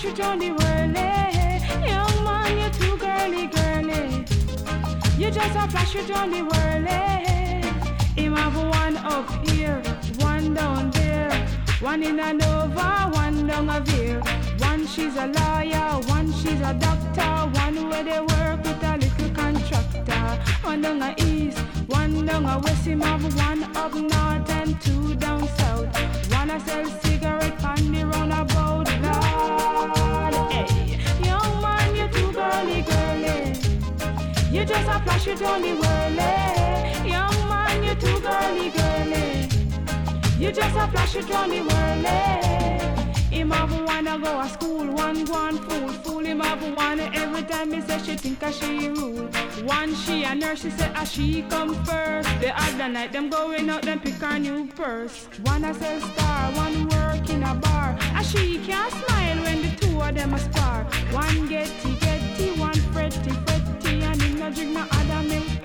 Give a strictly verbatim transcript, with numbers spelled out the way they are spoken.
it on the whirly. Young man, you too girly, girly. You just a flash it on the whirly. Him have one up here, one down there. One in a Nova, one down a Veer. One she's a lawyer, one she's a doctor. One where they work with a little contractor. One down a east, one down a west. Him have one up north and two down south. One a sell cigarette on the roundabout. Lord, hey, young man, you too girly, girly. You just a flash it on the whirly. Young man, you too girly, girly. You just a flash it on the whirly. Him have wanna go to school, one go on fool. Fool him have one every time he say she think a she rule. One she a nurse, she say a she come first. The other night them going out, them pick her new purse. One a sell star, one work in a bar. A she can't smile when the two of them a spar. One getty getty, one fretty fretty, and him no drink no other milk